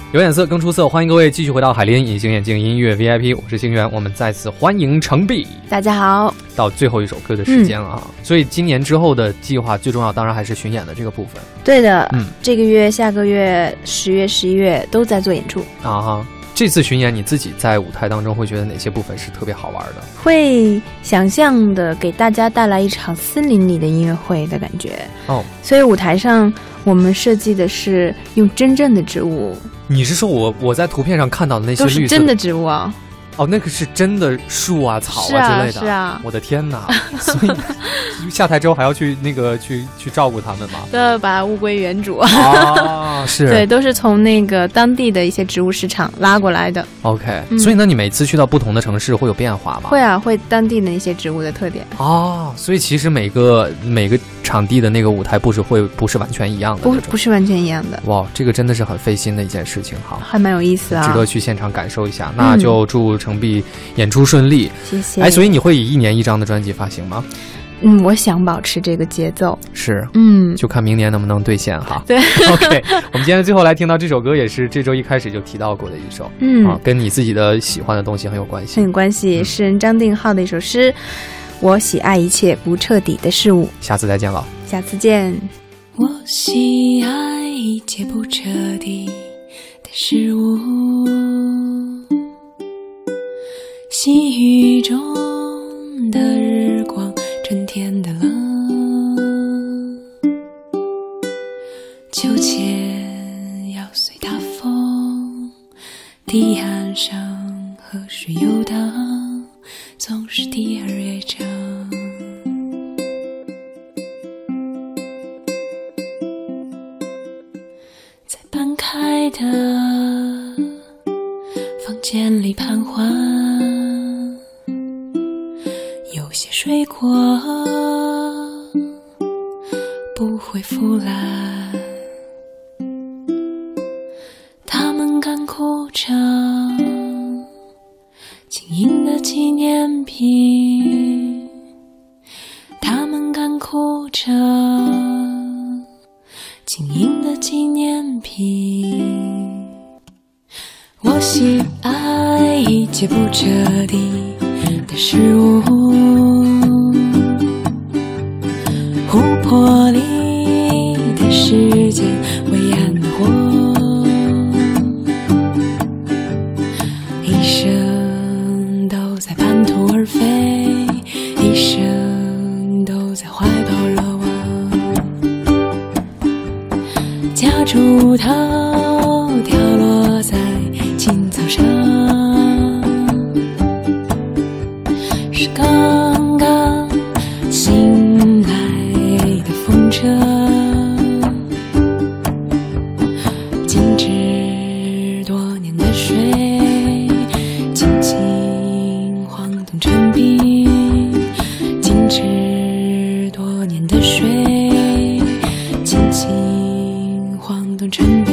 有眼色更出色，欢迎各位继续回到海林隐形眼镜音乐 VIP， 我是星源，我们再次欢迎程璧。 大家好， 到最后一首歌的时间了啊，所以今年之后的计划最重要当然还是巡演的这个部分。 对的，这个月、下个月、10月、11月都在做演出啊哈。这次巡演你自己在舞台当中会觉得哪些部分是特别好玩的？ 会想象的给大家带来一场森林里的音乐会的感觉哦， 所以舞台上我们设计的是用真正的植物。 你是说我在图片上看到的那些绿色都是真的植物啊？ 哦，那个是真的树啊、草啊之类的。 是啊， 我的天哪！所以下台之后还要去去照顾他们吗？ 都要把物归原主啊，是， 对，都是从那个当地的一些植物市场拉过来的。 OK，所以呢，你每次去到不同的城市会有变化吗？ 会啊，会当地的一些植物的特点。 哦，所以其实每个场地的那个舞台布置会不是完全一样的， 不是完全一样的。 哇，这个真的是很费心的一件事情哈， 还蛮有意思啊， 值得去现场感受一下。那就祝程璧演出顺利， 谢谢。 哎，所以你会以1年1张的专辑发行吗？ 我想保持这个节奏， 是，就看明年能不能兑现哈。 对 ，OK， 我们今天最后来听到这首歌，也是这周一开始就提到过的一首，跟你自己的喜欢的东西很有关系， 很有关系，诗人张定浩的一首诗。我喜爱一切不彻底的事物。 下次再见了， 下次见。 我喜爱一切不彻底的事物，细雨中的日光，春天的冷，秋千要随大风，堤岸上河水游荡，总是第二乐章。在半开的房间里盘桓，有些水果不会腐烂，它们干枯成轻盈的纪念品，它们干枯成轻盈的纪念品。我喜爱一切不彻底的事物，湖泊里的世界，灰暗的火，一生都在半途而废，一生都在怀抱热望，夹竹桃掉落在青草上，是刚刚醒来的风车，静止多年的水，轻轻晃动成冰，静止多年的水，轻轻晃动成冰。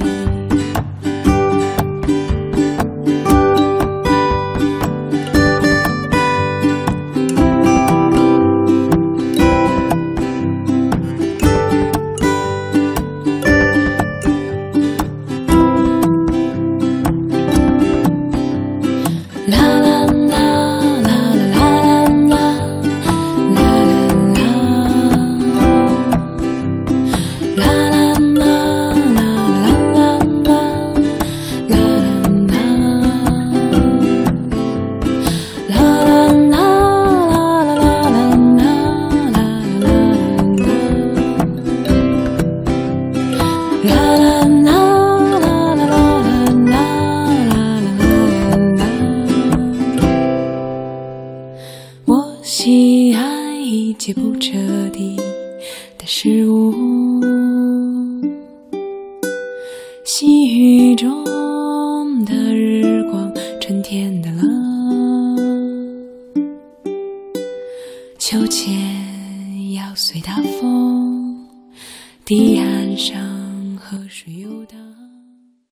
喜爱一切不彻底的事物，细雨中的日光，春天的冷，秋千要随大风，堤岸上河水游荡。